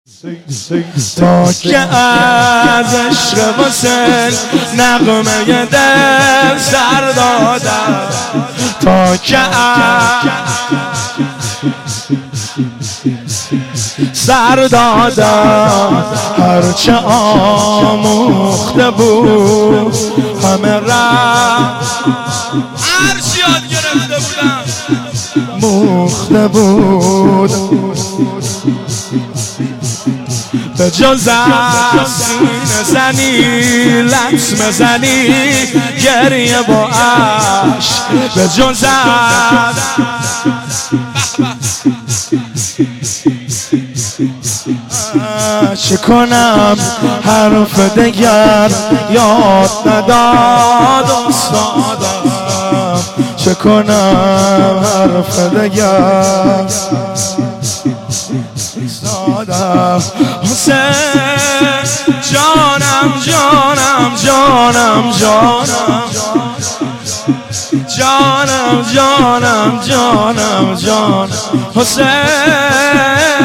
تا که از عشق واسه نغمه دل سر دادم، تا که سر دادم، هرچه آموخته بود همه رفت، هرچی یاد گرفته بودم موخته بود، به جز سینه زنی لطمه زنی گریه با عشق، به جز چه کنم حرف دگر یاد نداد استادم، چه کنم حرف دگر استادم. حسین جانم جانم جانم جانم جانم جانم جانم جانم حسین